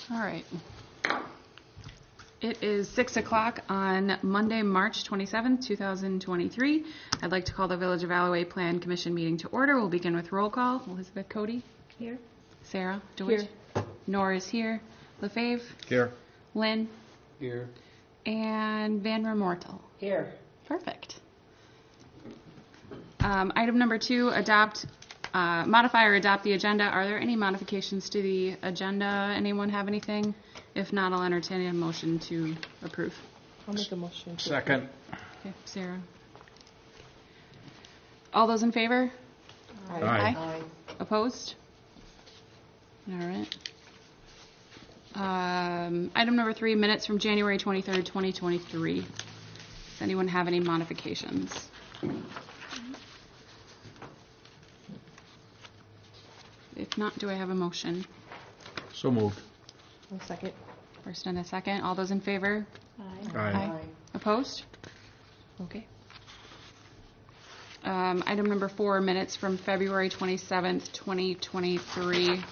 All right. It is 6 o'clock on Monday, March 27th, 2023. I'd like to call the Village of Alloway Plan Commission meeting to order. We'll begin with roll call. Elizabeth Cody. Here. Sarah DeWitt. Here. Nora is here. LaFave. Here. Lynn. Here. And Van Remortel. Here. Perfect. Item number 2, modify or adopt the agenda. Are there any modifications to the agenda? Anyone have anything? If not, I'll entertain a motion to approve. I'll make a motion. Second. Okay, Sarah. All those in favor? Aye. Aye. Opposed? All right. Item number 3, minutes from January 23rd, 2023. Does anyone have any modifications? If not, do I have a motion? So moved. One second. First and a second. All those in favor? Aye. Aye. Opposed? Okay. Item number 4, minutes from February 27th, 2023.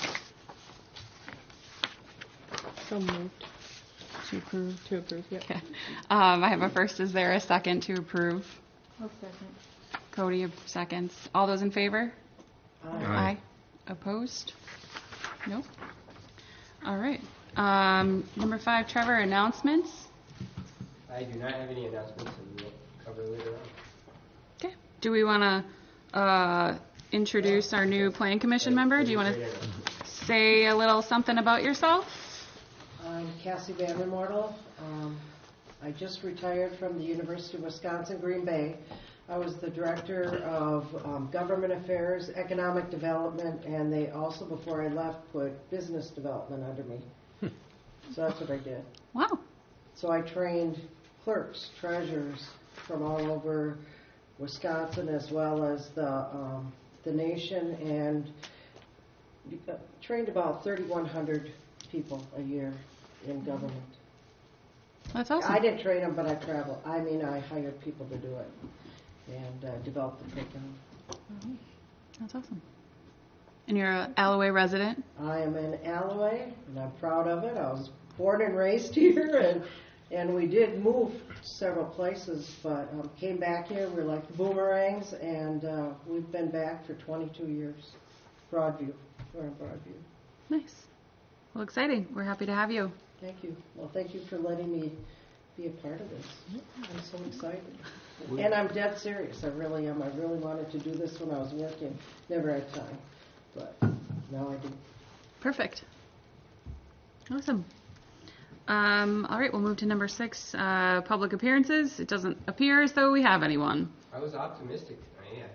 So moved. To approve. To approve, yep. Okay. I have a first. Is there a second to approve? I'll second. Cody seconds. All those in favor? Aye. Opposed? Nope. All right. Number 5, Trevor, announcements. I do not have any announcements, and we'll cover later on. Okay. Do we want to introduce our new Plan Commission member? Do you want to say a little something about yourself? I'm Cassie Van Remortel. I just retired from the University of Wisconsin, Green Bay. I was the director of government affairs, economic development, and they also, before I left, put business development under me. So that's what I did. Wow. So I trained clerks, treasurers from all over Wisconsin as well as the nation, and trained about 3,100 people a year in government. That's awesome. I didn't train them, but I traveled. I hired people to do it and developed the curriculum. That's awesome. And you're an Alloway resident? I am in Alloway, and I'm proud of it. I was born and raised here, and we did move several places, but came back here. We're like boomerangs, and we've been back for 22 years. Broadview. We're in Broadview. Nice. Well, exciting. We're happy to have you. Thank you. Well, thank you for letting me be a part of this. I'm so excited. And I'm dead serious. I really am. I really wanted to do this when I was working. Never had time. But now I do. Perfect. Awesome. All right, we'll move to number 6, public appearances. It doesn't appear as though we have anyone. I was optimistic tonight.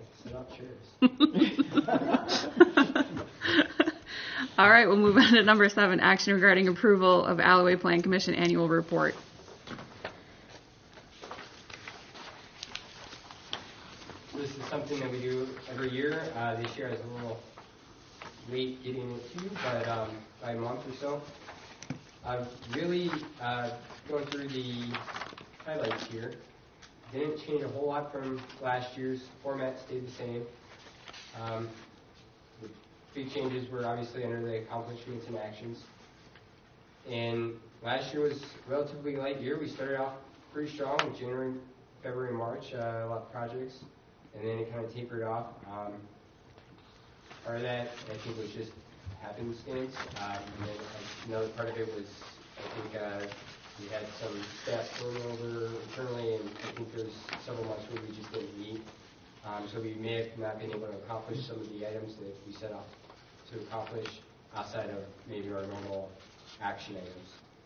I set up chairs. All right, we'll move on to number 7, action regarding approval of Alloway Plan Commission annual report. This is something that we do every year. This year I was a little late getting it to you, but by a month or so. I've really gone through the highlights here. Didn't change a whole lot from last year's. Format stayed the same. The big changes were obviously under the accomplishments and actions. And last year was a relatively light year. We started off pretty strong with January, February, March, a lot of projects, and then it kind of tapered off. Part of that, I think, was just happenstance. And then another part of it was, I think, we had some staff turnover internally, and I think there's several months where we just didn't meet. So we may have not been able to accomplish some of the items that we set off to accomplish outside of maybe our normal action items.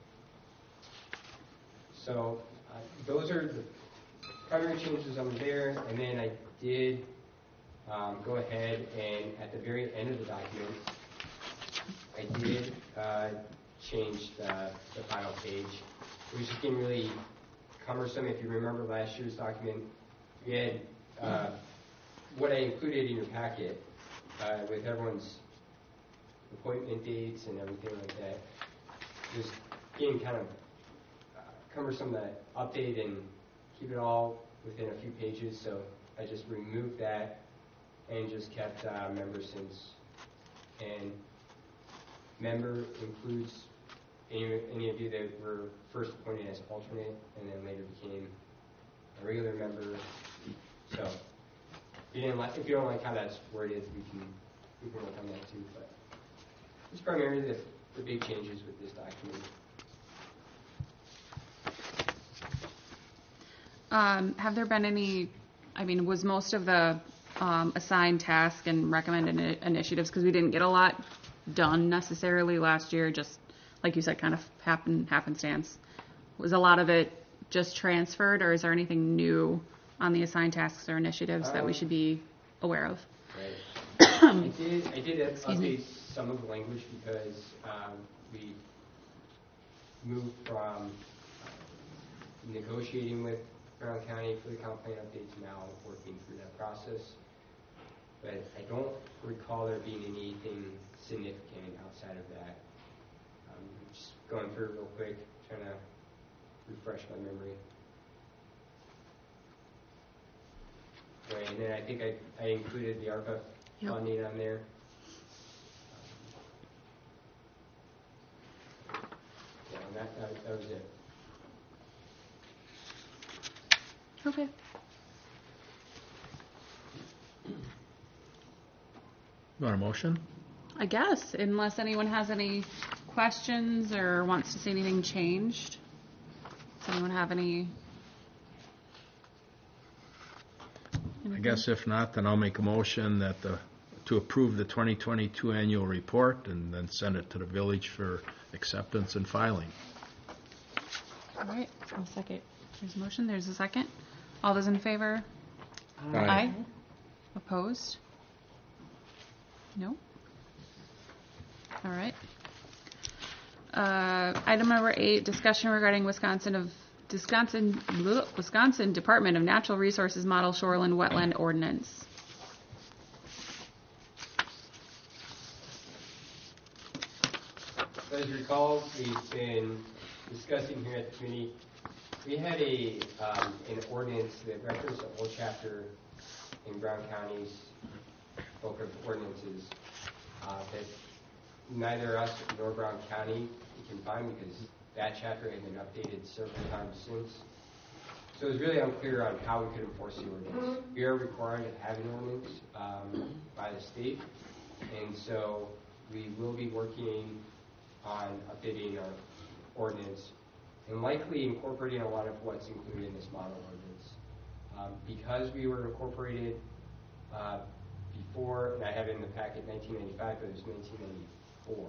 So those are the primary changes on there, and then I did go ahead and at the very end of the document, I did change the final page. It was just getting really cumbersome. If you remember last year's document, we had what I included in your packet with everyone's appointment dates and everything like that. Just getting kind of cumbersome to update and keep it all within a few pages, so I just removed that and just kept member since. And member includes any of you that were first appointed as alternate and then later became a regular member. So if you don't like how that's worded, we can work on that too. But it's primarily the big changes with this document. Have there been any, was most of the assigned task and recommended initiatives, because we didn't get a lot done necessarily last year, just like you said, kind of happenstance. Was a lot of it just transferred, or is there anything new on the assigned tasks or initiatives that we should be aware of? Right. I did update some of the language because we moved from negotiating with Brown County for the comp plan update to now working through that process. But I don't recall there being anything significant outside of that. Just going through it real quick, trying to refresh my memory. Right, and then I think I included the ARPA funding on there. Yeah, and that was it. Okay. You want a motion? I guess, unless anyone has any questions or wants to see anything changed. Does anyone have any? I guess if not, then I'll make a motion that to approve the 2022 annual report and then send it to the village for acceptance and filing. All right. I'll second. There's a motion. There's a second. All those in favor? Aye. Opposed? No. All right. Item number 8, discussion regarding Wisconsin Department of Natural Resources Model Shoreline Wetland Ordinance. So as you recall, we've been discussing here at the committee. We had an ordinance that referenced a whole chapter in Brown County's book of ordinances that neither us nor Brown County can find because that chapter had been updated several times since. So it was really unclear on how we could enforce the ordinance. We are required to have an ordinance by the state, and so we will be working on updating our ordinance and likely incorporating a lot of what's included in this model ordinance. Because we were incorporated before, and I have it in the packet 1995, but it was 1994,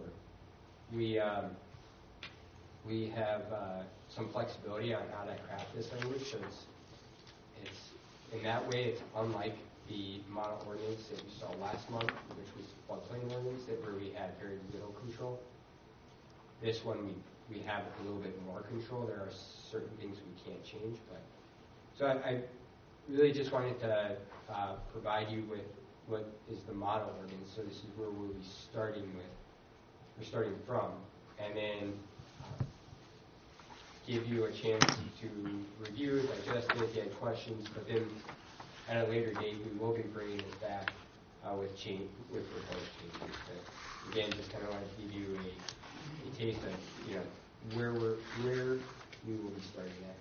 we have some flexibility on how to craft this language, so it's in that way it's unlike the model ordinance that we saw last month, which was floodplain ordinance, where we had very little control. This one we have a little bit more control. There are certain things we can't change, but so I really just wanted to provide you with what is the model ordinance. So this is where we'll be starting with. We're starting from, and then give you a chance to review it, digest it, get questions, but then at a later date we will be bringing it back with proposed changes. But again, just kind of want to give you a taste of where we will be starting at.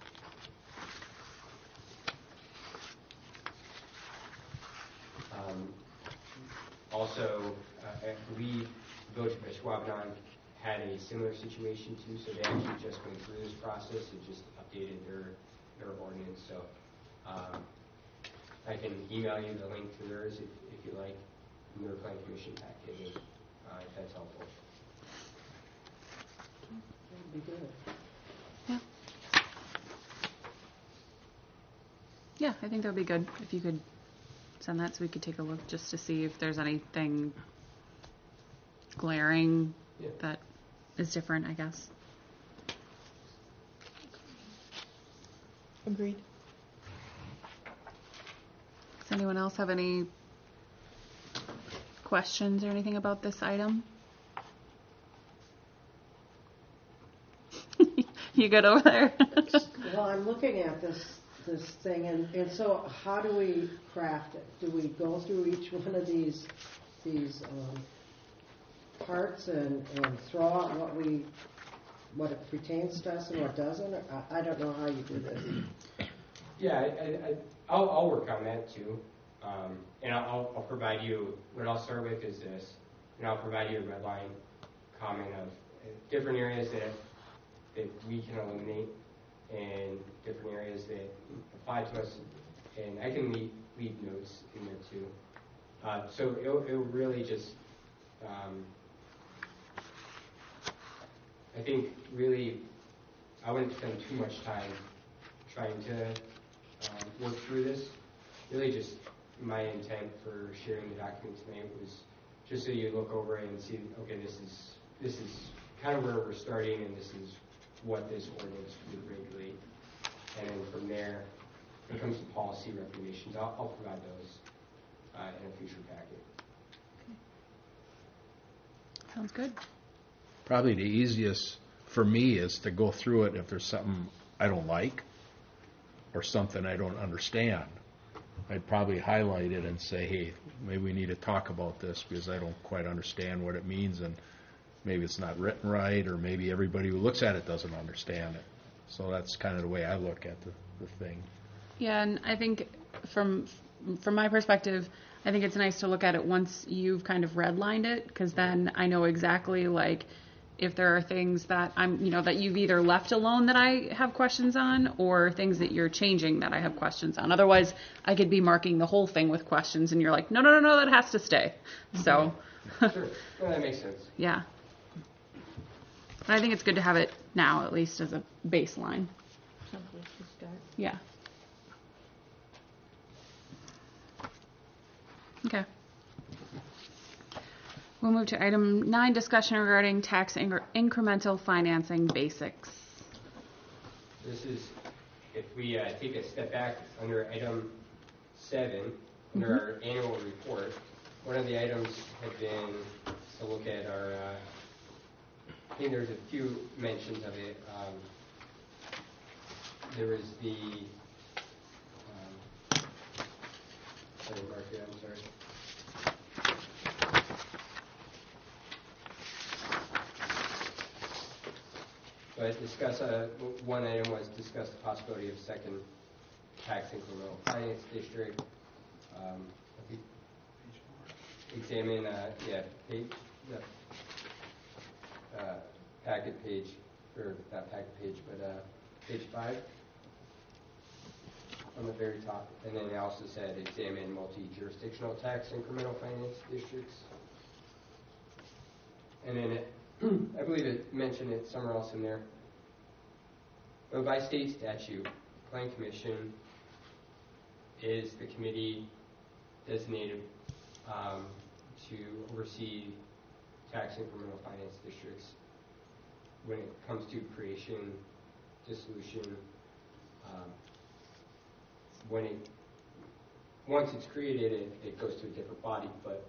Also, I believe Village of Ashwaubenon had a similar situation too, so they actually just went through this process and just updated their ordinance. So I can email you the link to theirs if you like, in their Plan Commission package, if that's helpful. That'd be good. Yeah. Yeah, I think that would be good if you could send that so we could take a look just to see if there's anything glaring that is different, I guess. Agreed. Does anyone else have any questions or anything about this item? You good over there? Well, I'm looking at this thing, and so how do we craft it? Do we go through each one of these parts and throw out what we what it pertains to us and what doesn't? Or I don't know how you do this. Yeah, I'll work on that too. And I'll provide you, what I'll start with is this, and I'll provide you a red line comment of different areas that we can eliminate and different areas that apply to us, and I can leave notes in there too. So it'll really just, I think really, I wouldn't spend too much time trying to work through this. Really just my intent for sharing the document tonight was just so you look over it and see, okay, this is kind of where we're starting, and this is what this ordinance would regulate. And then from there, when it comes to policy recommendations, I'll provide those in a future packet. Sounds good. Probably the easiest for me is to go through it if there's something I don't like or something I don't understand. I'd probably highlight it and say, hey, maybe we need to talk about this because I don't quite understand what it means, and maybe it's not written right, or maybe everybody who looks at it doesn't understand it. So that's kind of the way I look at the thing. Yeah, and I think from my perspective, I think it's nice to look at it once you've kind of redlined it, because then I know exactly, like, if there are things that that you've either left alone that I have questions on, or things that you're changing that I have questions on. Otherwise, I could be marking the whole thing with questions, and you're like, no, that has to stay. So, Sure, well, that makes sense. yeah. But I think it's good to have it now, at least as a baseline. Someplace to start. Yeah. Okay. We'll move to item 9, discussion regarding tax incremental financing basics. This is, if we take a step back under item 7, under our annual report, one of the items had been to look at our, I think there's a few mentions of it. There was the, sorry, Mark, I'm sorry. But discuss, one item was discuss the possibility of second tax incremental finance district. I think examine, page, packet page, or not packet page, but page 5 on the very top. And then it also said examine multi-jurisdictional tax incremental finance districts. And then I believe it mentioned it somewhere else in there. But by state statute, the Plan Commission is the committee designated to oversee tax incremental finance districts when it comes to creation, dissolution. Once it's created, it goes to a different body. But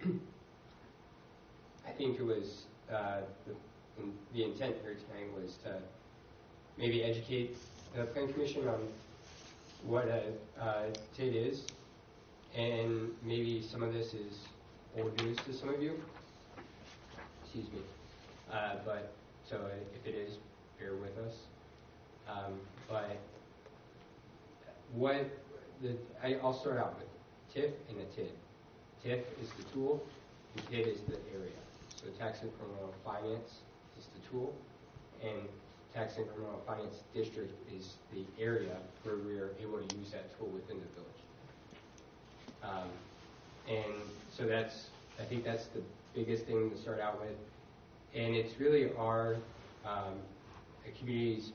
I think it was the intent here tonight was to maybe educate the Plan Commission on what a TID is, and maybe some of this is old news to some of you. Excuse me. But so if it is, bear with us. But I'll start out with TIF and a TID. TIF is the tool, and TID is the area. So tax incremental finance is the tool, and tax incremental finance district is the area where we are able to use that tool within the village. And so I think that's the biggest thing to start out with. And it's really our community's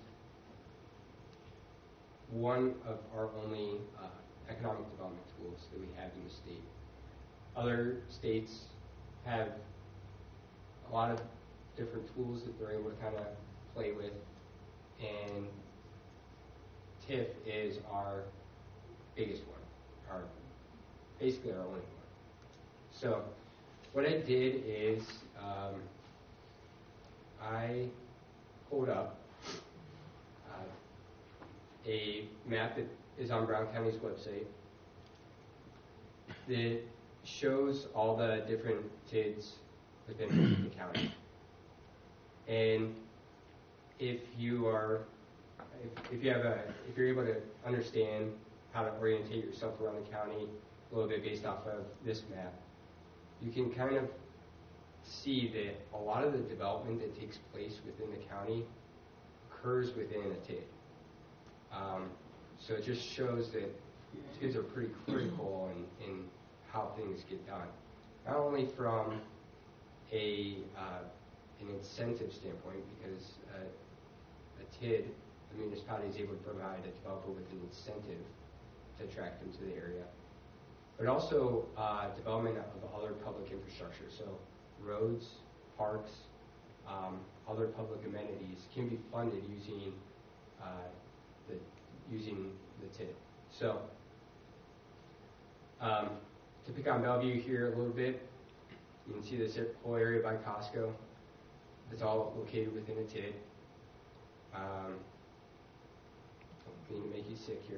one of our only economic development tools that we have in the state. Other states have a lot of different tools that they're able to kind of play with, and TIF is our biggest one, basically our only one. So what I did is I pulled up a map that is on Brown County's website that shows all the different TIDs within the county. And if you are, if you're able to understand how to orientate yourself around the county a little bit based off of this map, you can kind of see that a lot of the development that takes place within the county occurs within a TID. So it just shows that TIDs are pretty critical in how things get done. Not only from an incentive standpoint, because a TID, the municipality is able to provide a developer with an incentive to attract them to the area, but also development of other public infrastructure. So roads, parks, other public amenities can be funded using the TID. So to pick on Bellevue here a little bit, you can see this whole area by Costco. It's all located within a TID. Don't mean to make you sick here.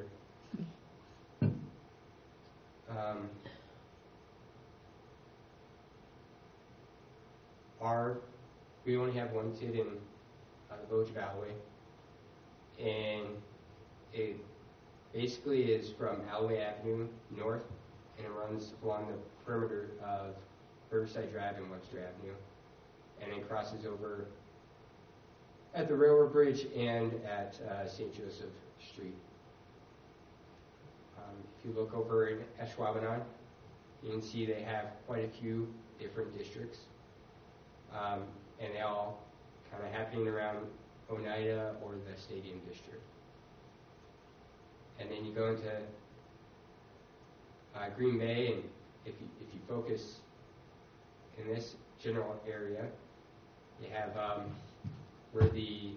We only have one TID in the Village of Alloway, and it basically is from Alloway Avenue north, and it runs along the perimeter of Riverside Drive and Webster Avenue, and it crosses over at the Railroad Bridge and at St. Joseph Street. If you look over in Ashwaubenon, you can see they have quite a few different districts, and they all kind of happening around Oneida or the Stadium District. And then you go into Green Bay, and if you focus in this general area, you have where the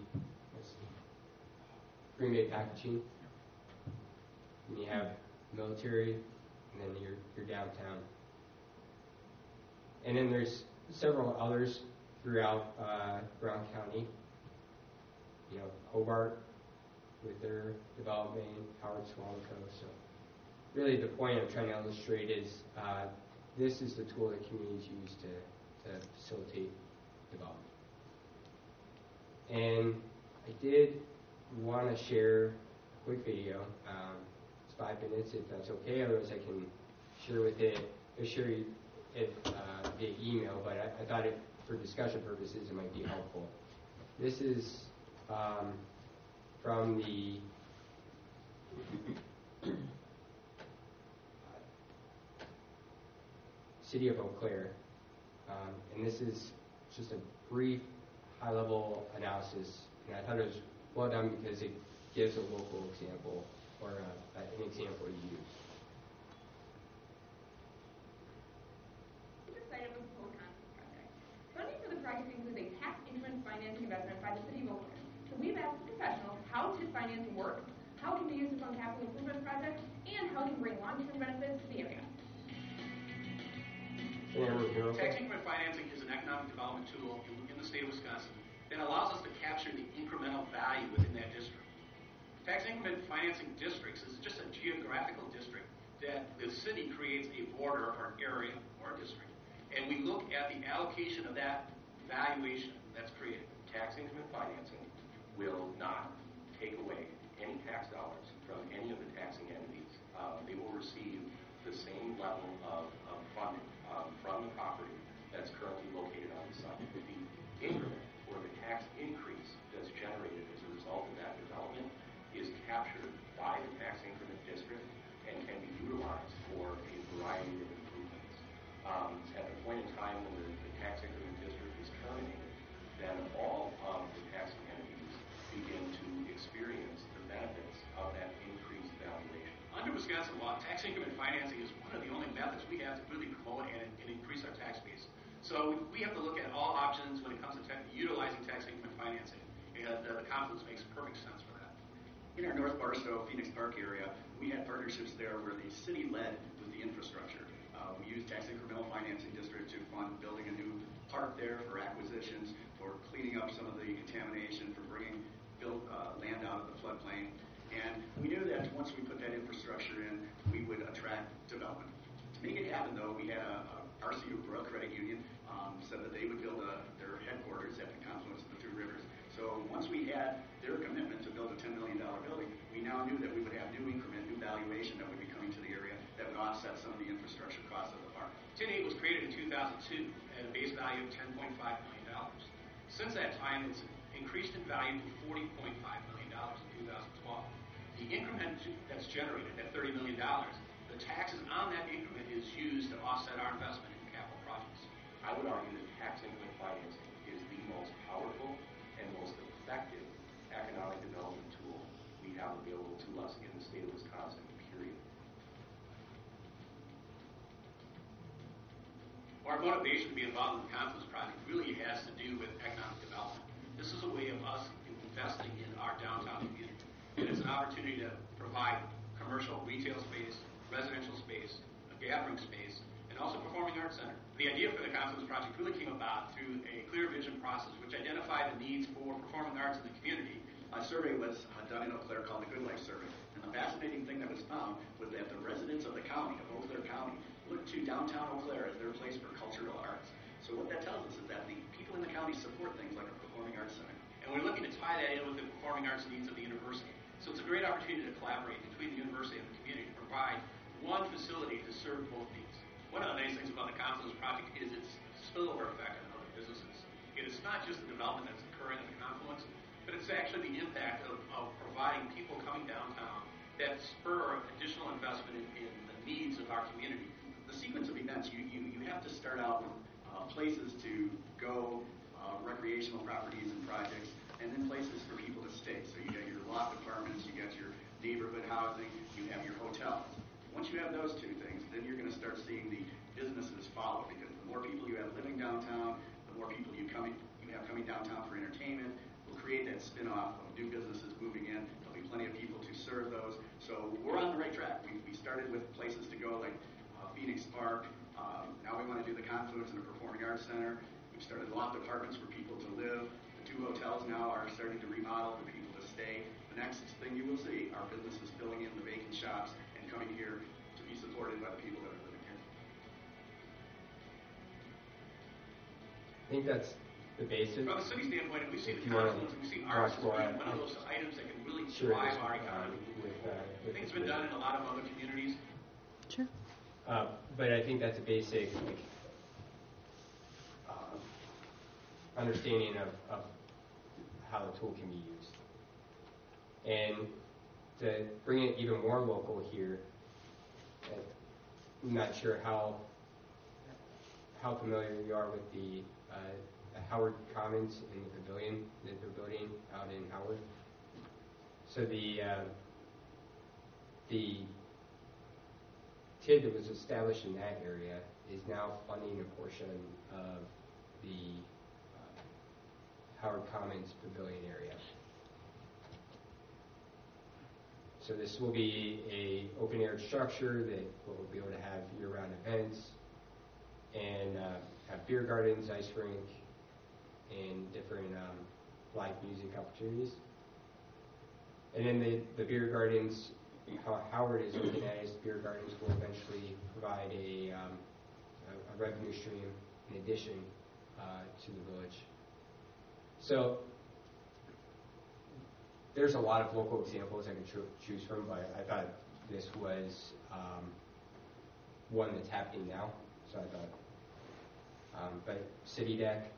Green Bay Packaging, and you have military, and then your downtown. And then there's several others throughout Brown County. You know, Hobart with their development, Howard Swallow. So really the point I'm trying to illustrate is this is the tool that communities use to facilitate development. And I did want to share a quick video. It's 5 minutes if that's okay, otherwise I can share it via email, but I thought for discussion purposes it might be helpful. This is from the City of Eau Claire, and this is just a brief high-level analysis, and I thought it was well done because it gives a local example or an example to use. Excited with the Solar Conference project. Funding for the project includes a tax increment financing investment by the City of Eau Claire. So we've asked professionals how TID financing works, how it can be used to fund capital improvement projects, and how it can bring long-term benefits to the area. Tax increment financing is an economic development tool in the state of Wisconsin that allows us to capture the incremental value within that district. Tax increment financing districts is just a geographical district that the city creates a border or an area or a district. And we look at the allocation of that valuation that's created. Tax increment financing will not take away any tax dollars from any of the taxing entities. They will receive the same level of funding from the property that's currently located on the site. The increment or the tax increase that's generated as a result of that development is captured by the tax increment district and can be utilized for a variety of improvements. At the point in time when the tax increment district is terminated, then all of the taxing entities begin to experience the benefits of that increased valuation. Under Wisconsin law, tax increment financing is one of the only methods we have to really promote and increase our tax base. So we have to look at all options when it comes to utilizing tax increment financing. And the confluence makes perfect sense for that. In our North Barstow, Phoenix Park area, we had partnerships there where the city led with the infrastructure. We used tax incremental financing district to fund building a new park there for acquisitions, for cleaning up some of the contamination, for bringing land out of the floodplain. And we knew that once we put that infrastructure in, we would attract development. To make it happen, though, we had a RCU, Royal Credit Union, said that they would build their headquarters at the confluence of the two rivers. So once we had had their commitment to build a $10 million building, we now knew that we would have new increment, new valuation that would be coming to the area that would offset some of the infrastructure costs of the park. 10-8 was created in 2002 at a base value of $10.5 million. Since that time, it's increased in value to $40.5 million in 2012. The increment that's generated, that $30 million, the taxes on that increment is used to offset our investment in capital projects. I would argue that tax increment financing is the most powerful and most effective economic development tool we have available to us in the state of Wisconsin, period. Our motivation to be involved in the Confluence Project really has to do with economic development. This is a way of us investing in our downtown community. And it's an opportunity to provide commercial retail space, residential space, a gathering space, and also performing arts center. The idea for the Confluence Project really came about through a clear vision process which identified the needs for performing arts in the community. A survey was done in Eau Claire called the Good Life Survey. And the fascinating thing that was found was that the residents of the county, of Eau Claire County, looked to downtown Eau Claire as their place for cultural arts. So what that tells us is that the people in the county support things like a performing arts center. And we're looking to tie that in with the performing arts needs of the university. So it's a great opportunity to collaborate between the university and the community to provide one facility to serve both needs. One of the nice things about the Confluence Project is its spillover effect on other businesses. It is not just the development that's occurring at the Confluence, but it's actually the impact of providing people coming downtown that spur additional investment in the needs of our community. The sequence of events, you have to start out with places to go, recreational properties and projects, and then places for people to stay. So you got your loft apartments, you got your neighborhood housing, you have your hotels. Once you have those two things, then you're going to start seeing the businesses follow, because the more people you have living downtown, the more people you have coming downtown for entertainment, will create that spin-off of new businesses moving in. There'll be plenty of people to serve those. So we're on the right track. We started with places to go like Phoenix Park. Now we want to do the Confluence and the Performing Arts Center. We've started loft apartments for people to live. The 2 hotels now are starting to remodel for people to stay. The next thing you will see are businesses filling in the vacant shops and coming here to be supported by the people that are living here. I think that's the basis. From a city standpoint, if we see the If you wanna Confluence, we see arts as talk being more, one of those items that can really Sure, drive our economy. with Things have been done in a lot of other communities. Sure. But I think that's a basic understanding of how the tool can be used. And to bring it even more local here, I'm not sure how familiar you are with the Howard Commons in the pavilion that they're building out in Howard. So the TID that was established in that area is now funding a portion of the Howard Commons pavilion area. So this will be a open air structure that will be able to have year-round events and have beer gardens, ice rink, and different live music opportunities. And then the beer gardens, how Howard is looking at is beer gardens will eventually provide a revenue stream in addition to the village. So there's a lot of local examples I could choose from, but I thought this was one that's happening now. So I thought, but City Deck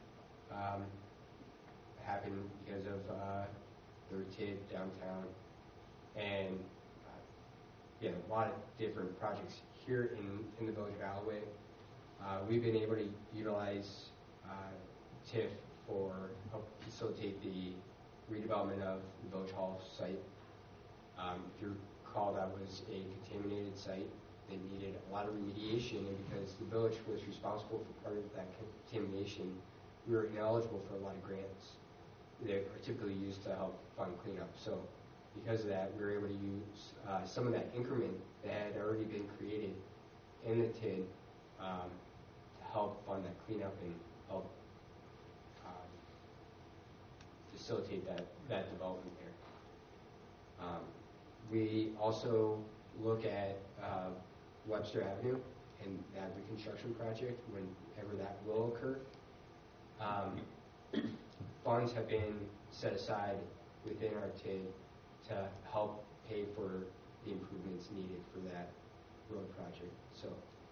happened because of their TID downtown, and a lot of different projects here in the village of Alloway. We've been able to utilize TIF for help facilitate the redevelopment of the Village Hall site. If you recall, that was a contaminated site that needed a lot of remediation, and because the village was responsible for part of that contamination, we were ineligible for a lot of grants that are typically used to help fund cleanup. So because of that, we were able to use some of that increment that had already been created in the TID to help fund that cleanup and help facilitate that development there. We also look at Webster Avenue and that reconstruction project whenever that will occur. Funds have been set aside within our TID to help pay for the improvements needed for that road project. So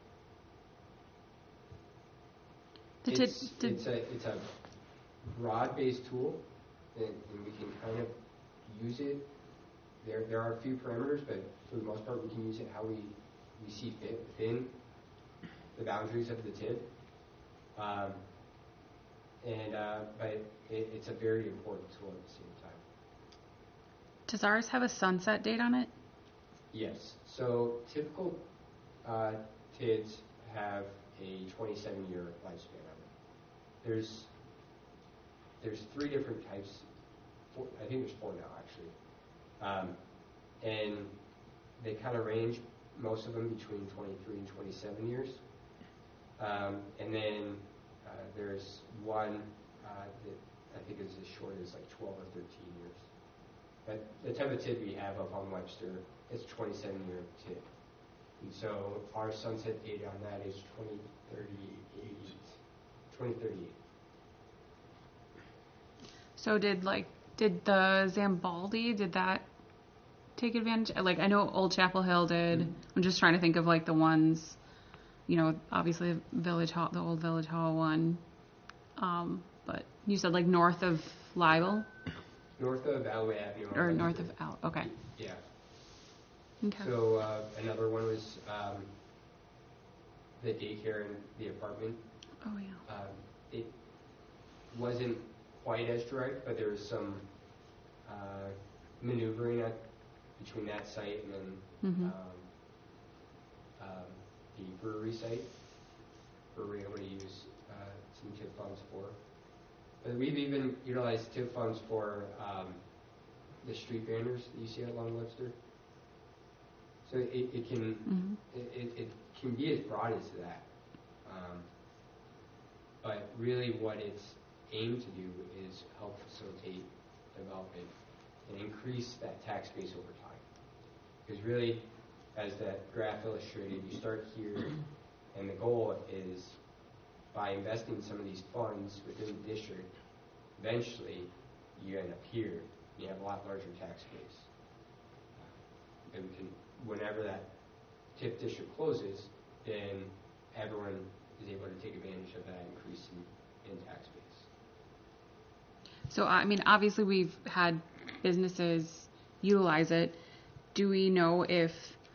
The TID, it's a broad-based tool, and we can kind of use it. There are a few parameters, but for the most part, we can use it how we see fit within the boundaries of the TID. But it's a very important tool at the same time. does ours have a sunset date on it? Yes. So typical TIDs have a 27-year lifespan on it. There's 3 different types. I think there's 4 now, actually. And they kind of range, most of them between 23 and 27 years. And then there's one that I think is as short as like 12 or 13 years. But the type of TID we have up on Webster is 27-year TID. And so our sunset date on that is 2038. 2038. So did the Zambaldi, did that take advantage? Like, I know Old Chapel Hill did. I'm just trying to think of like the ones, obviously Village Hall, the old Village Hall one. But you said like north of Libel? North of Alway Avenue. Or north of okay. Yeah. Okay. So another one was the daycare in the apartment. Oh, yeah. It wasn't quite as direct, but there was some maneuvering between that site and then the brewery site, where we were able to use some TIF funds for. But we've even utilized TIF funds for the street banners that you see along Webster. So it can be as broad as that. But really what it's aimed to do is help facilitate development and increase that tax base over time. Because really, as that graph illustrated, you start here, and the goal is by investing some of these funds within the district, eventually you end up here, you have a lot larger tax base. And we can, whenever that TIF district closes, then everyone is able to take advantage of that increase in tax base. So, I mean, obviously we've had businesses utilize it. Do we know if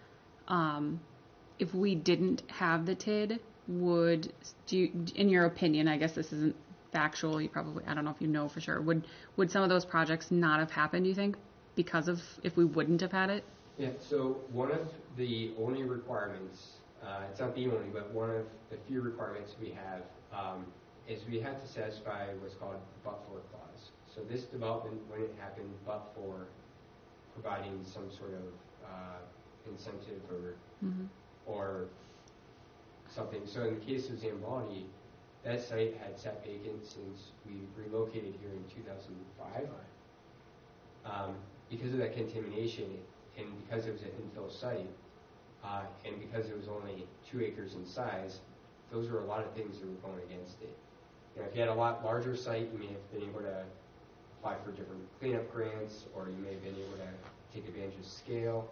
we didn't have the TID, in your opinion, I guess this isn't factual, I don't know if you know for sure, would some of those projects not have happened, do you think, because of if we wouldn't have had it? Yeah, so one of the only requirements, it's not the only, but one of the few requirements we have is we have to satisfy what's called but-for clause. So this development wouldn't happen but for providing some sort of incentive or something. So in the case of Zambaldi, that site had sat vacant since we relocated here in 2005. Because of that contamination, and because it was an infill site, and because it was only 2 acres in size, those were a lot of things that were going against it. If you had a lot larger site, you may have been able to apply for different cleanup grants, or you may have been able to take advantage of scale.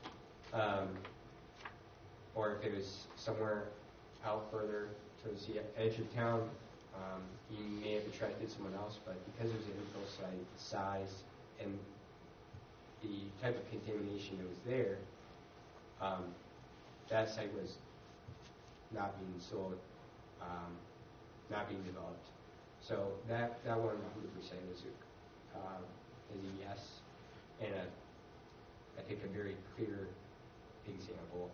Or if it was somewhere out further towards the edge of town, you may have attracted someone else, but because it was an infill site, the size and the type of contamination that was there, that site was not being sold, not being developed. So that one 100% is a yes, and I think a very clear example.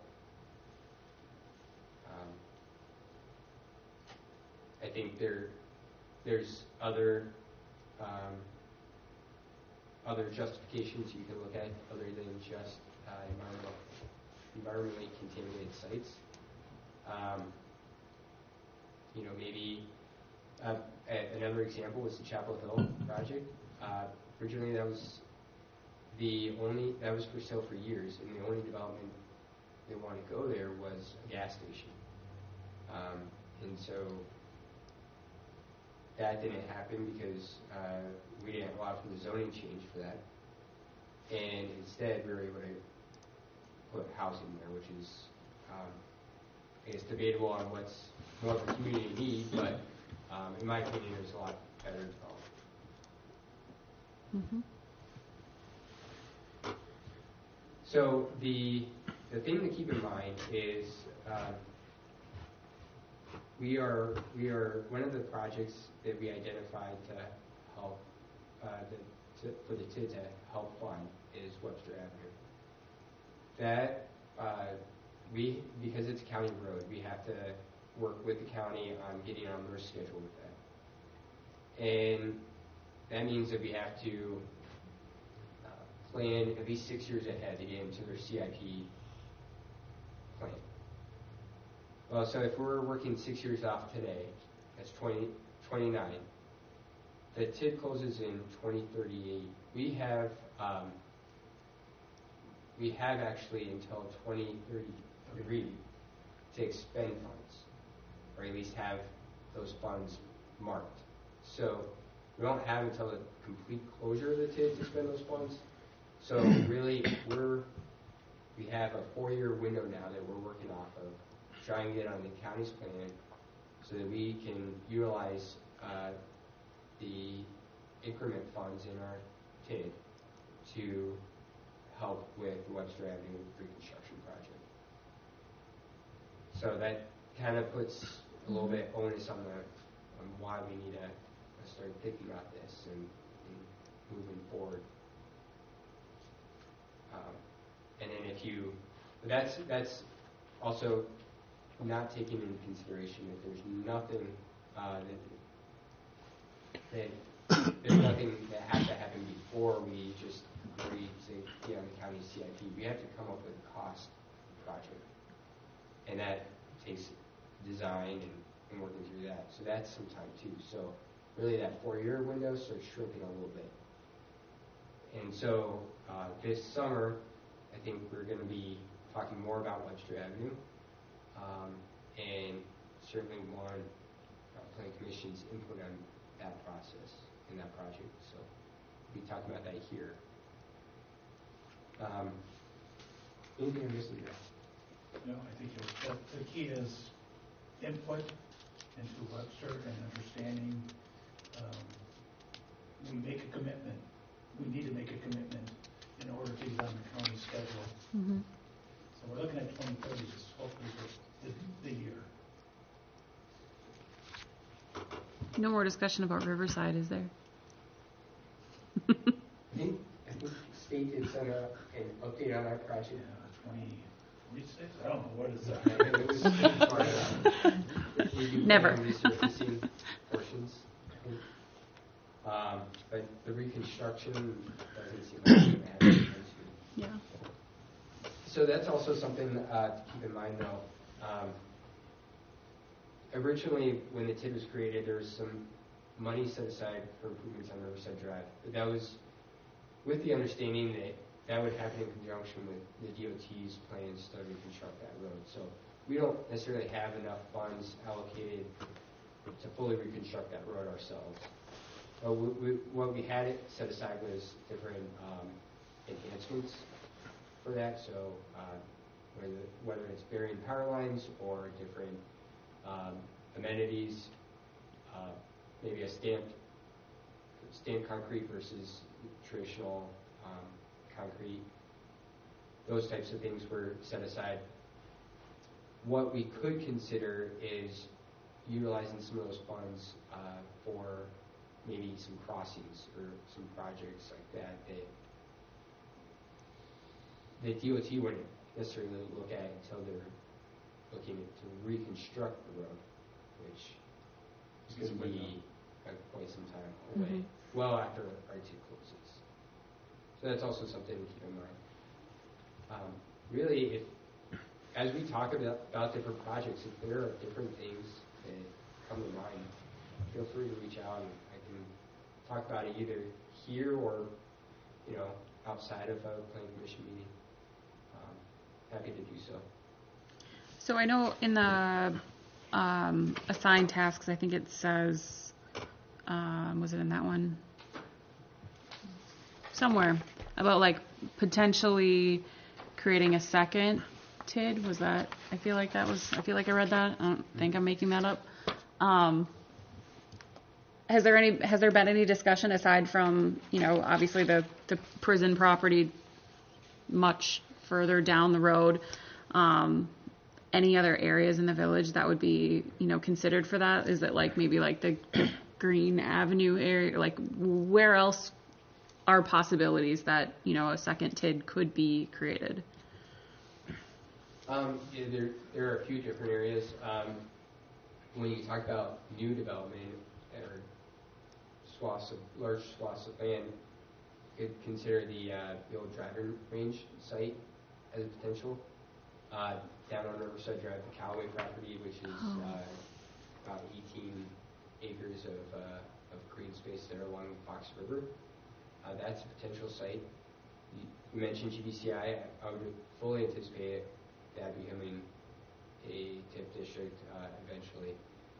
I think there's other justifications you can look at other than just environmentally contaminated sites. Maybe another example was the Chapel Hill project. Originally, that was for sale for years, and the only development they wanted to go there was a gas station. And so that didn't happen because we didn't allow for the zoning change for that. And instead, we were able to put housing there, which is, I guess, debatable on what's more of a community need, but in my opinion, there's a lot better development. Mm-hmm. So the thing to keep in mind is we are one of the projects that we identified to help for the TID to help fund is Webster Avenue. That because it's a county road, we have to work with the county on getting on their schedule with that, and that means that we have to plan at least 6 years ahead to get into their CIP plan. Well, so if we're working 6 years off today, that's 2029. The TID closes in 2038. We have actually until 2033 to expend funds, or at least have those funds marked. So we don't have until the complete closure of the TID to spend those funds. So really, we have a 4-year window now that we're working off of, trying to get on the county's plan so that we can utilize the increment funds in our TID to help with the Webster Avenue reconstruction project. So that kind of puts a little bit onus on why we need to start thinking about this and moving forward. And then that's also not taking into consideration that there's nothing there's nothing that has to happen before we just agree to get on the county CIP. We have to come up with a cost project, and that takes design and working through that. So that's some time too. So really, that 4-year window starts shrinking a little bit. And so this summer, I think we're going to be talking more about Webster Avenue, and certainly want Planning Commission's input on that process in that project. So we'll be talking about that here. Anything I'm missing here? No, I think the key is input into Webster and understanding. We make a commitment. We need to make a commitment in order to get on the county schedule. Mm-hmm. So we're looking at 2030 as hopefully the year. No more discussion about Riverside, is there? I think the state did send an update on that project. Yeah, 2046? I don't know. What is that? Never. Resurfacing portions, I think. But the reconstruction doesn't seem like it. Yeah. So that's also something to keep in mind, though. Originally, when the TID was created, there was some money set aside for improvements on Riverside Drive. But that was with the understanding that that would happen in conjunction with the DOT's plans to reconstruct that road. So we don't necessarily have enough funds allocated to fully reconstruct that road ourselves. What we had it set aside was different enhancements for that. So whether it's burying power lines or different amenities, maybe a stamped concrete versus traditional concrete. Those types of things were set aside. What we could consider is utilizing some of those funds for maybe some crossings or some projects like that the DOT wouldn't necessarily look at until they're looking to reconstruct the road, which is going to be quite some time away, well after R2 closes. So that's also something to keep in mind. Really, as we talk about different projects, if there are different things that come to mind, feel free to reach out and I can talk about it either here or, outside of a planning commission meeting. Happy to do so. So I know in the assigned tasks, I think it says Was it in that one? Somewhere about like potentially creating a second TID. Was that? I feel like I read that. I don't think I'm making that up. Has there been any discussion aside from, obviously the prison property much further down the road, any other areas in the village that would be, considered for that? Is it like maybe like the Green Avenue area? Like where else are possibilities that, a second TID could be created? Yeah, there are a few different areas. When you talk about new development or large swaths of land, you could consider the old driving range site as a potential. Down on Riverside Drive, the Callaway property, which is about 18 acres of green space there along the Fox River. That's a potential site. You mentioned GBCI. I would fully anticipate that becoming a TIF district eventually.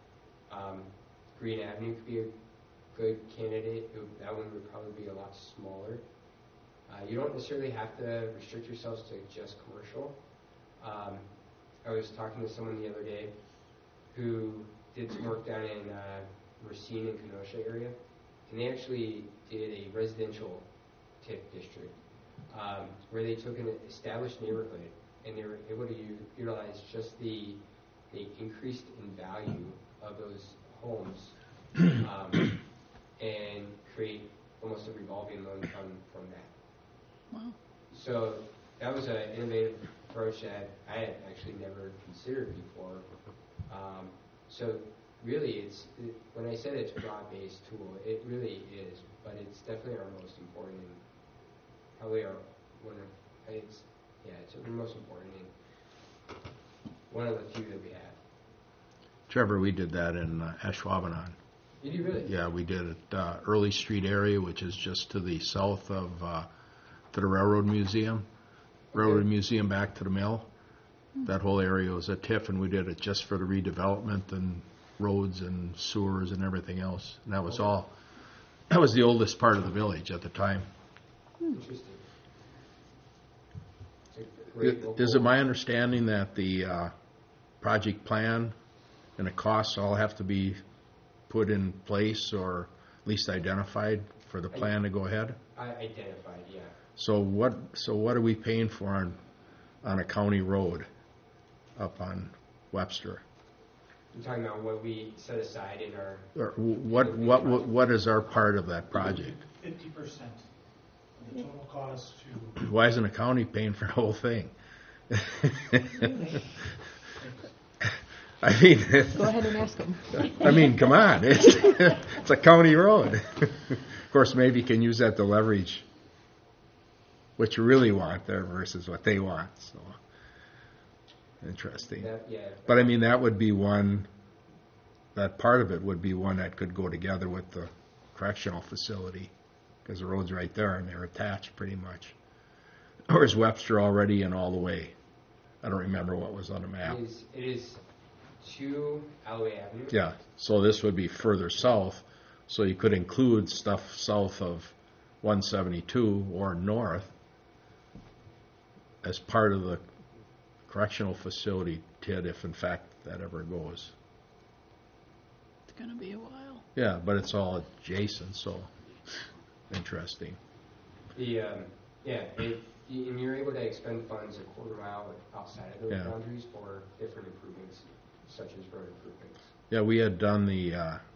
Green Avenue could be a good candidate. That one would probably be a lot smaller. You don't necessarily have to restrict yourselves to just commercial. I was talking to someone the other day who did some work down in Racine and Kenosha area, and they actually did a residential TIF district where they took an established neighborhood and they were able to utilize just the increased in value of those homes and create almost a revolving loan from that. Wow. So that was an innovative approach that I had actually never considered before. So really, when I said it's a broad-based tool, it really is, but it's definitely our most important, and probably it's our most important and one of the few that we have. Trevor, we did that in Ashwaubenon. Did you really? Yeah, we did it Early Street area, which is just to the south of to the Railroad Museum. Railroad Museum back to the mill. That whole area was a TIF, and we did it just for the redevelopment and roads and sewers and everything else. And that was all. That was the oldest part of the village at the time. Interesting. Is it my understanding that the project plan and the costs all have to be put in place or at least identified for the plan to go ahead? Identified, yeah. So what are we paying for on a county road up on Webster? You're talking about what we set aside in our... Or what is our part of that project? 50% of the total cost to... Why isn't the county paying for the whole thing? I mean... Go ahead and ask them. I mean, come on. It's a county road. Of course, maybe you can use that to leverage what you really want there versus what they want. So, interesting. But I mean, that would be one, that part of it would be one that could go together with the correctional facility because the road's right there and they're attached pretty much. Or is Webster already in all the way? I don't remember what was on the map. It is to Alloway Avenue. Yeah, so this would be further south, so you could include stuff south of 172 or north as part of the correctional facility TID, if in fact that ever goes. It's going to be a while. Yeah, but it's all adjacent, so interesting. And you're able to expend funds a quarter mile outside of those boundaries for different improvements, such as road improvements. Yeah, we had done the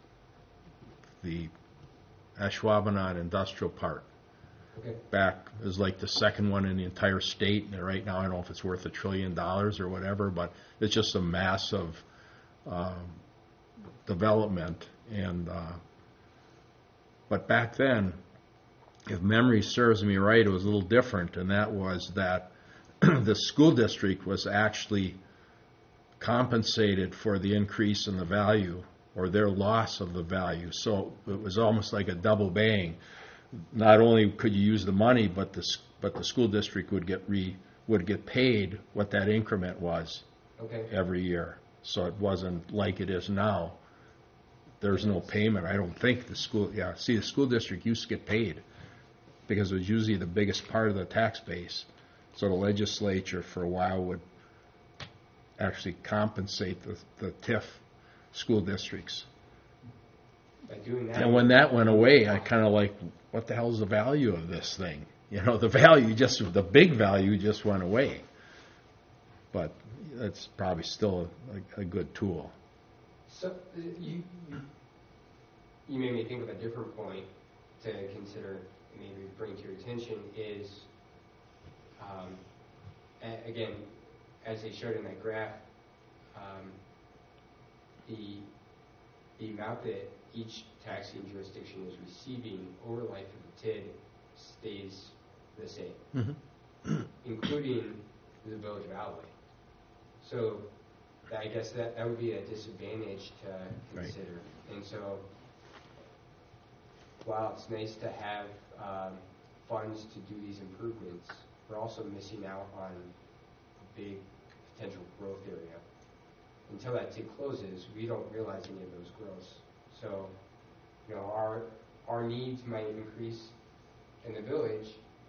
Ashwaubenon Industrial Park. Okay. Back is like the second one in the entire state, and right now I don't know if it's worth $1 trillion or whatever, but it's just a massive development. And but back then, if memory serves me right, it was a little different, and that was that the school district was actually compensated for the increase in the value or their loss of the value. So it was almost like a double bang. Not only could you use the money, but the school district would get paid what that increment was every year. So it wasn't like it is now there's no payment, I don't think the school, see, the school district used to get paid because it was usually the biggest part of the tax base. So the legislature for a while would actually compensate the TIF school districts. By doing that. And when that went away, I kind of like, what the hell's the value of this thing? You know, the value the big value just went away. But that's probably still a good tool. So you made me think of a different point to consider, maybe bring to your attention is, again, as they showed in that graph, the amount that each taxing jurisdiction is receiving over the life of the TID stays the same, including the village of Alloy. So I guess that would be a disadvantage to consider. Right. And so while it's nice to have funds to do these improvements, we're also missing out on a big potential growth area. Until that TID closes, we don't realize any of those growths. So, you know, our needs might increase in the village,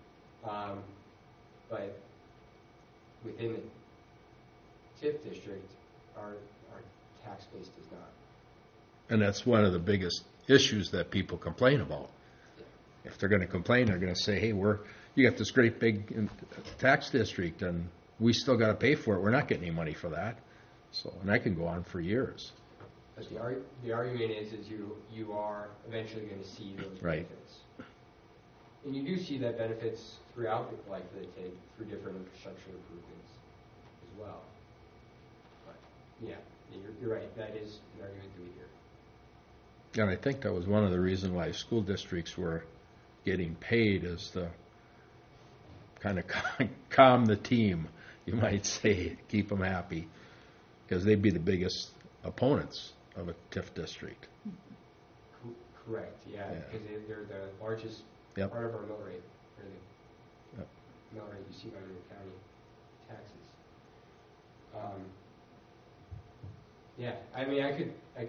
but within the TIF district, our tax base does not. And that's one of the biggest issues that people complain about. Yeah. If they're going to complain, they're going to say, hey, you got this great big tax district and we still got to pay for it. We're not getting any money for that. So, and that can go on for years. But the argument is you are eventually going to see those benefits. And you do see that benefits throughout the life of the TID through different infrastructure improvements as well. But yeah, you're right. That is an argument that we hear. And I think that was one of the reasons why school districts were getting paid, is to kind of calm the team, you might say, keep them happy, because they'd be the biggest opponents of a TIF district. Correct, yeah, because they're the largest part of our mill rate, or the mill rate you see by your county taxes. Yeah, I mean, I could.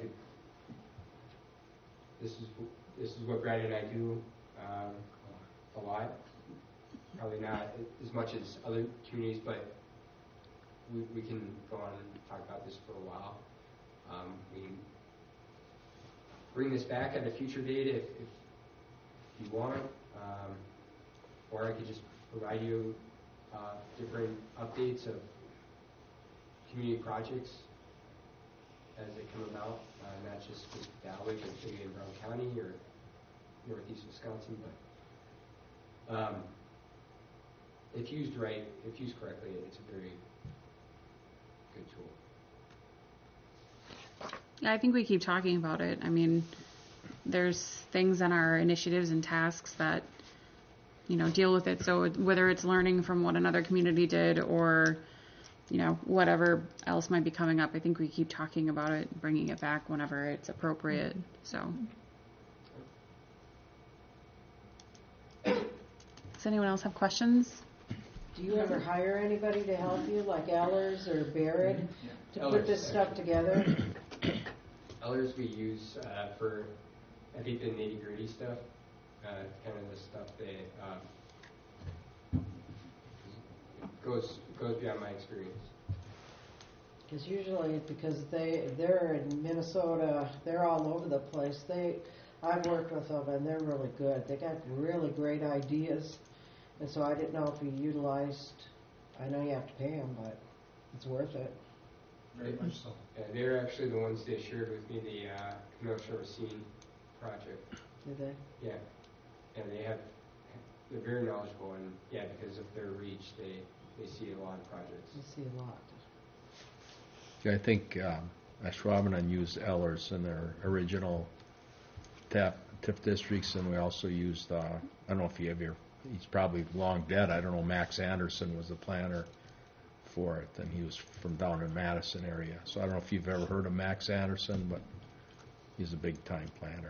This is what Brad and I do a lot. Probably not as much as other communities, but we can go on and talk about this for a while. We can bring this back at a future date if you want, or I could just provide you different updates of community projects as they come about, not just Dalwick or maybe in Brown County or Northeast Wisconsin, but if used right, if used correctly, it's a very good tool. Yeah, I think we keep talking about it. I mean, there's things in our initiatives and tasks that, you know, deal with it. So whether it's learning from what another community did or, you know, whatever else might be coming up, I think we keep talking about it, bringing it back whenever it's appropriate. So, does anyone else have questions? Do you ever hire anybody to help you, like Ellers or Barrett, to put this stuff together? Ellers we use for, I think, the nitty-gritty stuff, kind of the stuff that goes beyond my experience. Because usually, because they're in Minnesota, they're all over the place. I've worked with them and they're really good. They got really great ideas, and so I didn't know if you utilized. I know you have to pay them, but it's worth it. Very much so. Yeah, they're actually the ones that shared with me the North Shore Scene project. Did they? Yeah, and they're very knowledgeable, and yeah, because of their reach, they see a lot of projects. They see a lot. Yeah, I think Ashwaubenon used Ellers in their original TIF districts, and we also used, I don't know if you have he's probably long dead, I don't know, Max Anderson was the planner for it, and he was from down in Madison area. So I don't know if you've ever heard of Max Anderson, but he's a big time planner.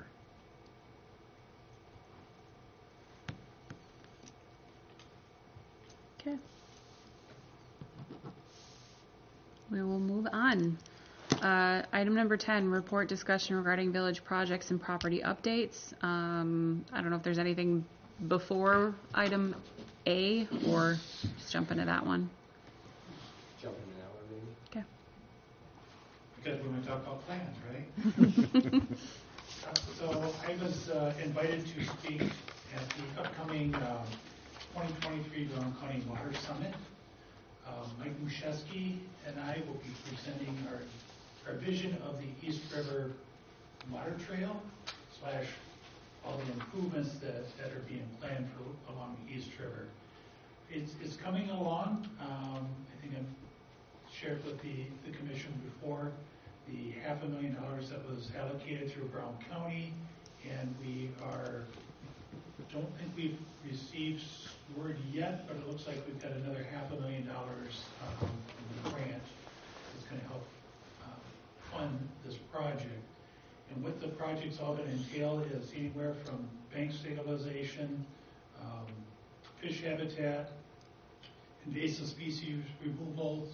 Okay. We will move on. Item number 10, report discussion regarding village projects and property updates. I don't know if there's anything before item A, or just jump into that one. Jump into that one, maybe. Okay. Because we're going to talk about plans, right? So I was invited to speak at the upcoming 2023 Brown County Water Summit. Mike Muszewski and I will be presenting our vision of the East River Water Trail / all the improvements that are being planned for along the East River. It's coming along. I think I've shared with the commission before the $500,000 that was allocated through Brown County, and don't think we've received word yet, but it looks like we've got another $500,000 from the grant that's going to help fund this project. And what the project's all going to entail is anywhere from bank stabilization, fish habitat, invasive species removals,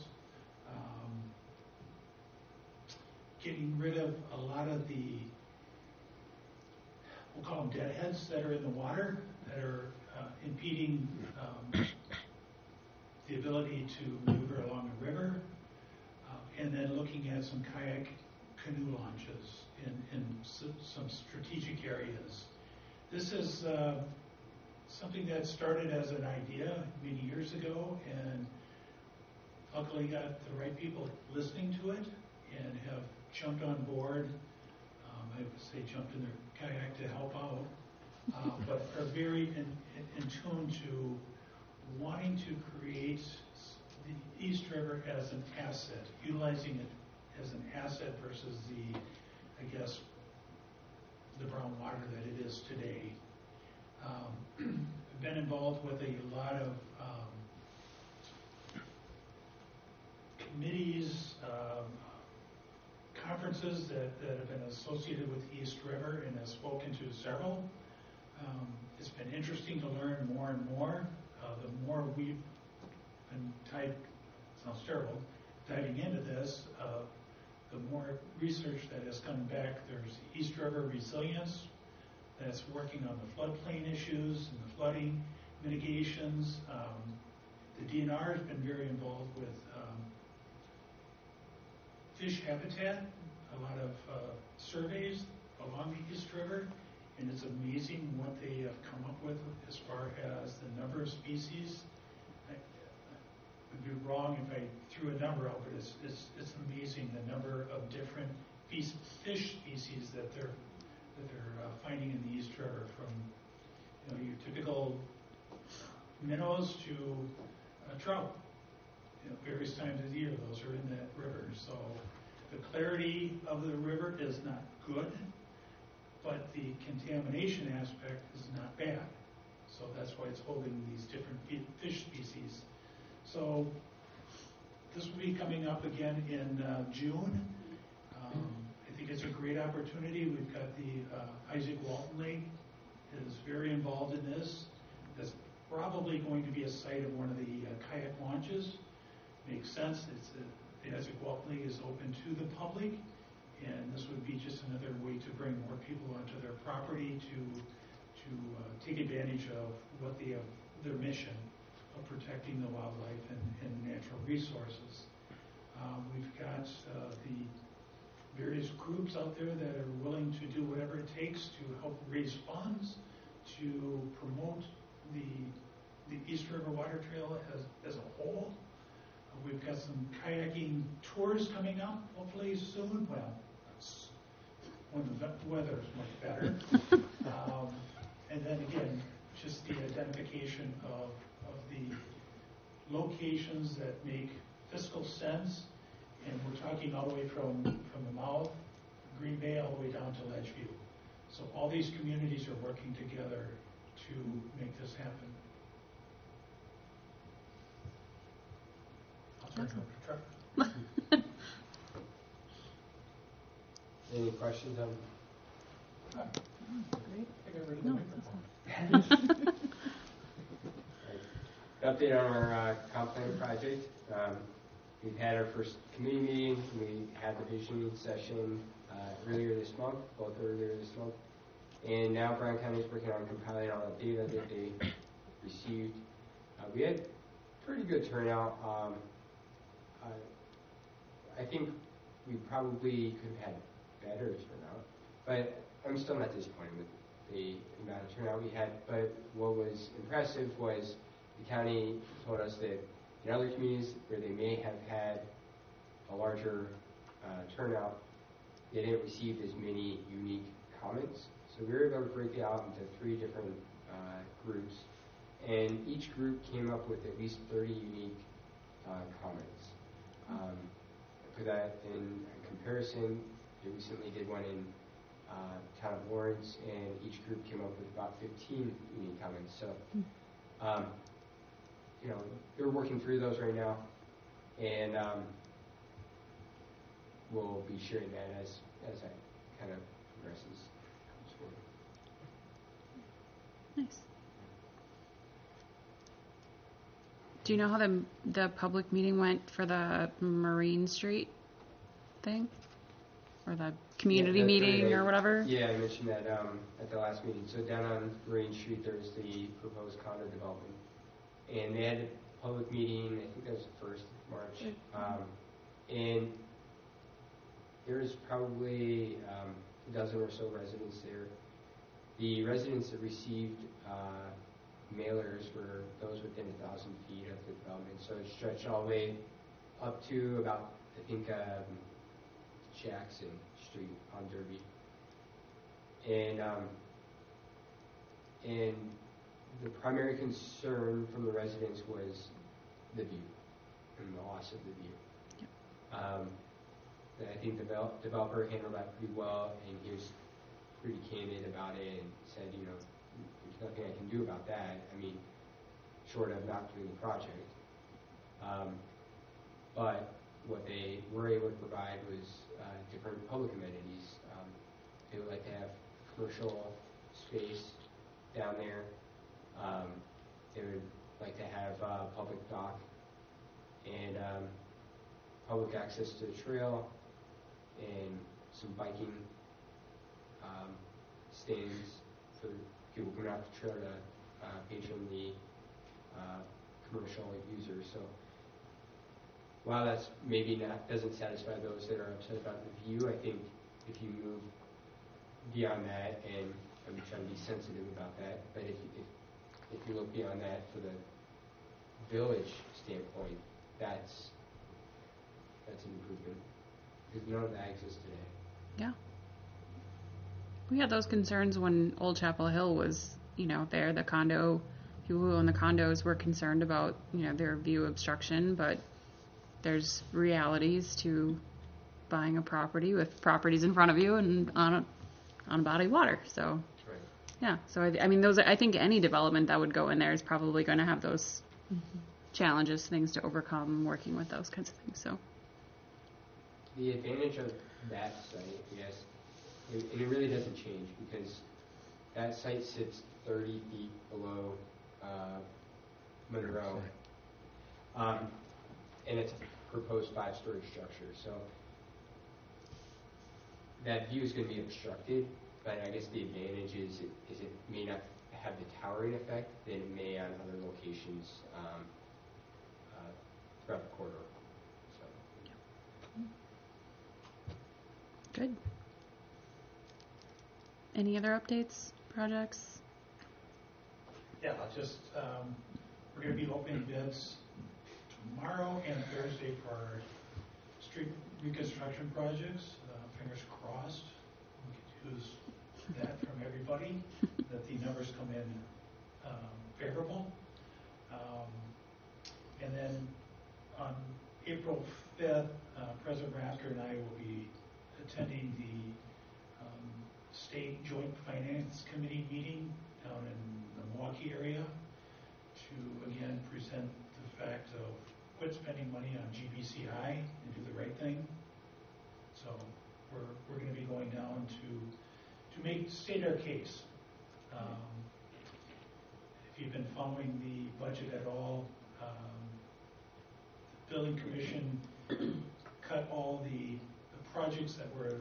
getting rid of a lot of the, we'll call them deadheads that are in the water that are impeding the ability to maneuver along the river, and then looking at some kayak canoe launches in some strategic areas. This is something that started as an idea many years ago, and luckily got the right people listening to it and have jumped on board. I would say jumped in their kayak to help out, but are very in tune to wanting to create the East River as an asset, utilizing it as an asset versus the brown water that it is today. I've been involved with a lot of committees, conferences that have been associated with East River, and have spoken to several. It's been interesting to learn more and more. The more we've been sounds terrible, diving into this, the more research that has come back. There's East River Resilience that's working on the floodplain issues and the flooding mitigations. The DNR has been very involved with fish habitat, a lot of surveys along the East River, and it's amazing what they have come up with as far as the number of species. I would be wrong if I threw a number out, but it's amazing the number of different fish species that they're finding in the East River, from your typical minnows to trout. Various times of the year, those are in that river. So the clarity of the river is not good, but the contamination aspect is not bad. So that's why it's holding these different fish species. So this will be coming up again in June. I think it's a great opportunity. We've got the Isaac Walton Lake is very involved in this. That's probably going to be a site of one of the kayak launches. Makes sense. The Isaac Walton Lake is open to the public, and this would be just another way to bring more people onto their property to take advantage of what their mission of protecting the wildlife and natural resources. We've got the various groups out there that are willing to do whatever it takes to help raise funds to promote the East River Water Trail as a whole. We've got some kayaking tours coming up, hopefully soon. Well, that's when the weather is much better. And then again, just the identification of the locations that make fiscal sense. And we're talking all the way from the mouth, Green Bay, all the way down to Ledgeview. So all these communities are working together to make this happen. Any questions on? Great. No, Update on our comp plan project. we've had our first committee meeting. We had the vision session earlier this month, both earlier this month. And now Bryan County is working on compiling all the data that they received. We had pretty good turnout. I think we probably could have had better turnout, but I'm still not disappointed with the amount of turnout we had. But what was impressive was the county told us that in other communities where they may have had a larger turnout, they didn't receive as many unique comments. So we were able to break it out into 3 different groups, and each group came up with at least 30 unique comments. For that, in comparison, they recently did one in town of Lawrence, and each group came up with about 15 unique comments. So, they're working through those right now, and we'll be sharing that as that kind of progresses. Nice. Do you know how the public meeting went for the Marine Street thing? Or the community meeting or whatever? Yeah, I mentioned that at the last meeting. So down on Marine Street, there's the proposed condo development. And they had a public meeting, I think that was the 1st of March. And there's probably a dozen or so residents there. The residents that received mailers were those within 1,000 feet of the development. So it stretched all the way up to about, I think, Jackson Street on Derby. And the primary concern from the residents was the view and the loss of the view. Yep. I think the developer handled that pretty well, and he was pretty candid about it and said, there's nothing I can do about that. I mean, short of not doing the project. But what they were able to provide was different public amenities. They would like to have commercial space down there. They would like to have public dock and public access to the trail and some biking stands for people coming out the trail to patron the commercial users. So while that's maybe doesn't satisfy those that are upset about the view, I think if you move beyond that, and I'm trying to be sensitive about that, but if you look beyond that for the village standpoint, that's an improvement, because none of that exists today. Yeah. We had those concerns when Old Chapel Hill was, there. The condo, people who own the condos were concerned about, their view obstruction, but there's realities to buying a property with properties in front of you and on a body of water. So, right. Yeah. So, I think any development that would go in there is probably going to have those challenges, things to overcome, working with those kinds of things. So, the advantage of that site, yes, and it really doesn't change because that site sits 30 feet below Monroe, and it's a proposed 5-story structure. So that view is going to be obstructed, but I guess the advantage is it may not have the towering effect that it may on other locations throughout the corridor. So. Good. Any other updates, projects? Yeah, we're going to be opening bids tomorrow and Thursday for our street reconstruction projects. Fingers crossed. We could use that from everybody, that the numbers come in favorable. And then on April 5th, President Raptor and I will be attending the State Joint Finance Committee meeting down in the Milwaukee area to, again, present the fact of quit spending money on GBCI and do the right thing. So we're going to be going down to state our case. If you've been following the budget at all, the Building Commission cut all the projects that were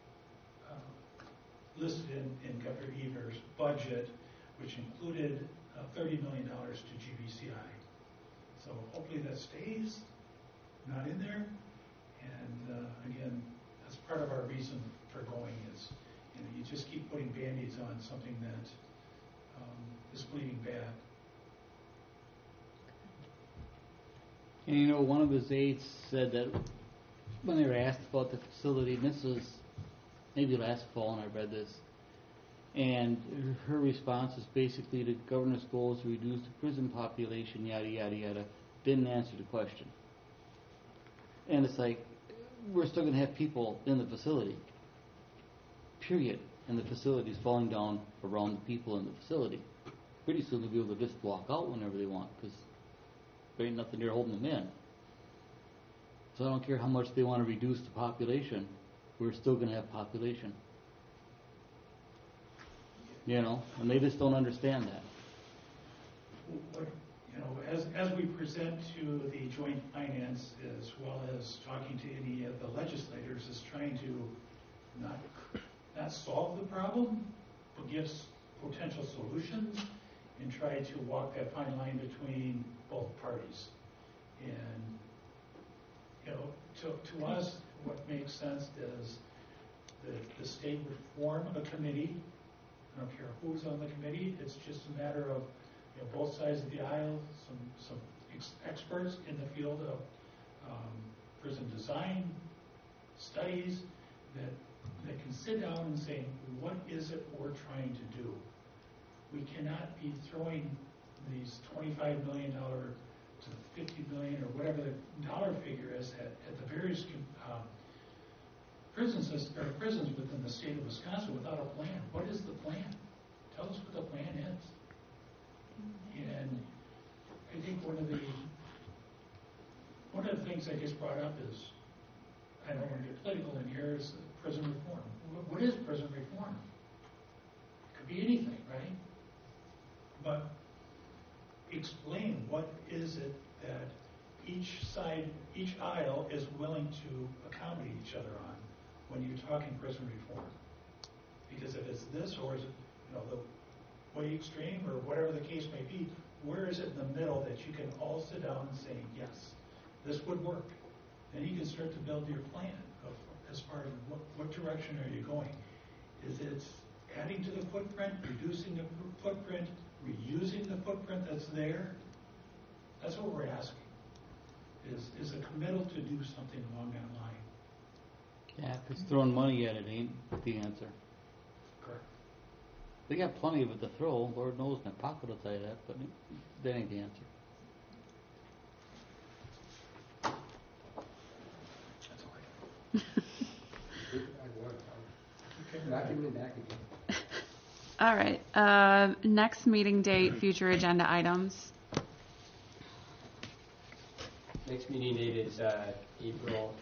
listed in Governor Ever's budget, which included $30 million to GBCI. So hopefully that stays not in there. And again, that's part of our reason for going is, you just keep putting Band-Aids on something that is bleeding bad. And one of his aides said that when they were asked about the facility, and this was maybe last fall, and I read this, and her response is basically the governor's goal is to reduce the prison population, yada, yada, yada. Didn't answer the question. And it's like, we're still going to have people in the facility, period. And the facility's falling down around the people in the facility. Pretty soon they'll be able to just walk out whenever they want because there ain't nothing there holding them in. So I don't care how much they want to reduce the population, we're still going to have population. And they just don't understand that. As we present to the Joint Finance, as well as talking to any of the legislators, is trying to not solve the problem, but give potential solutions and try to walk that fine line between both parties. And to us, what makes sense is the state would form a committee. I don't care who's on the committee. It's just a matter of both sides of the aisle, some experts in the field of prison design, studies that can sit down and say, what is it we're trying to do? We cannot be throwing these $25 million to $50 million or whatever the dollar figure is at the various prisons within the state of Wisconsin without a plan. What is the plan? Tell us what the plan is. And I think one of the things that gets brought up is, I don't want to get political in here, is prison reform. What is prison reform? It could be anything, right? But explain what is it that each aisle is willing to accommodate each other on when you're talking prison reform. Because if it's this, or is it the way extreme, or whatever the case may be, where is it in the middle that you can all sit down and say, yes, this would work? Then you can start to build your plan of, as far as what direction are you going. Is it adding to the footprint, reducing the footprint, reusing the footprint that's there? That's what we're asking. Is a committal to do something along that line. Yeah, because throwing money at it ain't the answer. Correct. They got plenty of it to throw. Lord knows my pocket will tell you that, but that ain't the answer. That's all I got. Not giving it back again. All right. Next meeting date, future agenda items. Next meeting date is April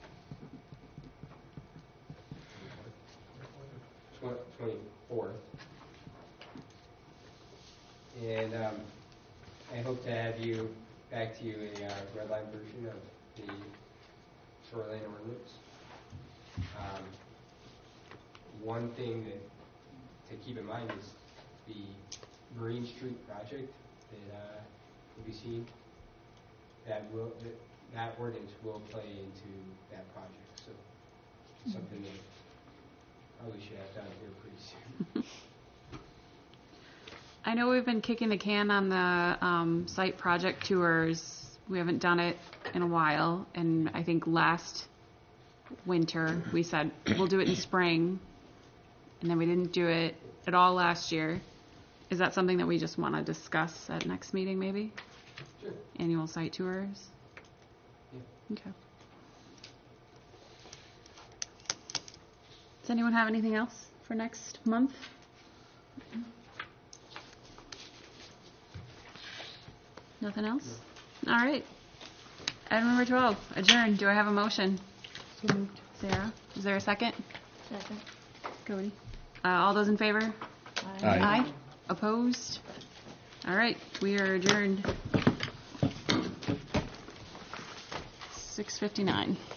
24th. And I hope to have back to you a red line version of the shoreline ordinance. One thing to keep in mind is the Marine Street project that will be seen. That ordinance will play into that project. So something that probably should have done here pretty soon. I know we've been kicking the can on the site project tours. We haven't done it in a while, and I think last winter we said we'll do it in spring, and then we didn't do it at all last year. Is that something that we just want to discuss at next meeting, maybe? Sure. Annual site tours? Yeah. Okay. Does anyone have anything else for next month? Nothing else? No. All right. Item number 12, adjourn. Do I have a motion? So moved. Sarah, is there a second? Second. Cody. All those in favor? Aye. Aye. Opposed? All right, we are adjourned. 6:59.